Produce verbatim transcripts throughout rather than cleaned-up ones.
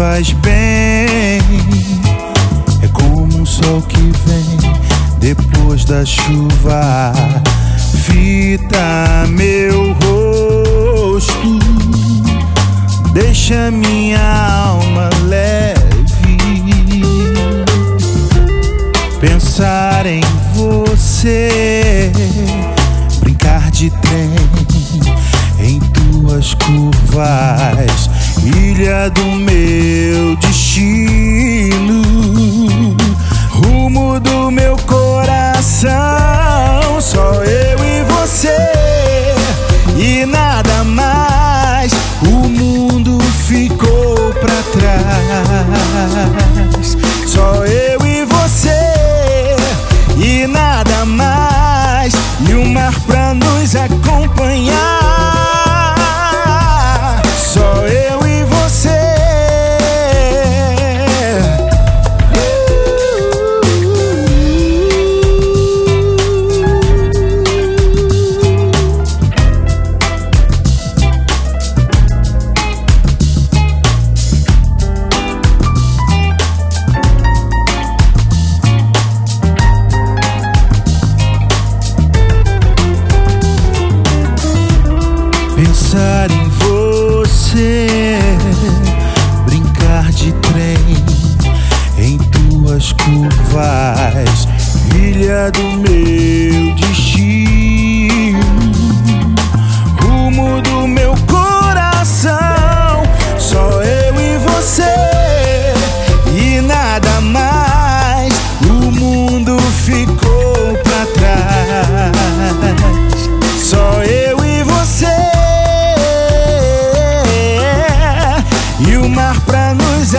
faz bem. É como um sol que vem depois da chuva, fita meu rosto, deixa minha alma leve. Pensar em você, brincar de trem em tuas curvas, ilha do meu destino, rumo do meu coração. Só eu e você e nada mais. O mundo ficou pra trás. Só eu e você e nada mais. E o mar pra nos acompanhar. Só eu e você. Pensar em você, brincar de trem em tuas curvas, ilha do meu destino, rumo do meu coração. Só eu e você e nada mais. O mundo ficou pra trás. Só eu e você e o mar pra nos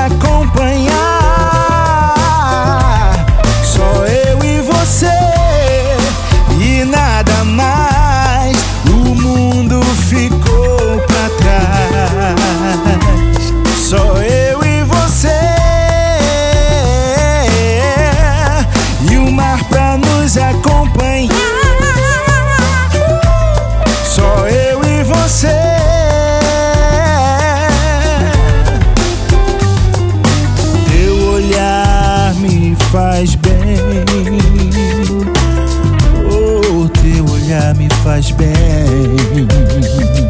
acompanhar. Só eu e você e nada mais. O mundo ficou pra trás. Só eu e você e o mar pra nos acompanhar. Só eu e você. Faz bem, oh, teu olhar me faz bem.